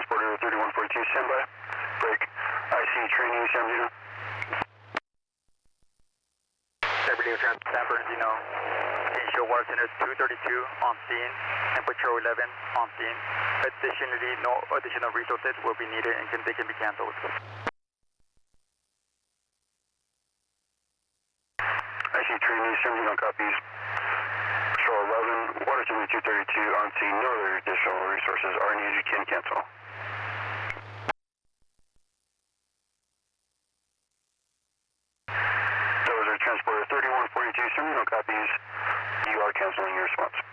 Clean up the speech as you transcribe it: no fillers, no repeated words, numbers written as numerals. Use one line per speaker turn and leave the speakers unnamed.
Transporter 3142, standby. Break. IC training, San Bernardino.
San Bernardino. Initial water center 232 on scene, temperature 11 on scene. Additionally, no additional resources will be needed and they can be cancelled.
IC training, San Bernardino copies. Patrol 11, water center 232 on scene. No other additional resources are needed. Can cancel. Transporter 3142, San Bernardino copies. You are canceling your response.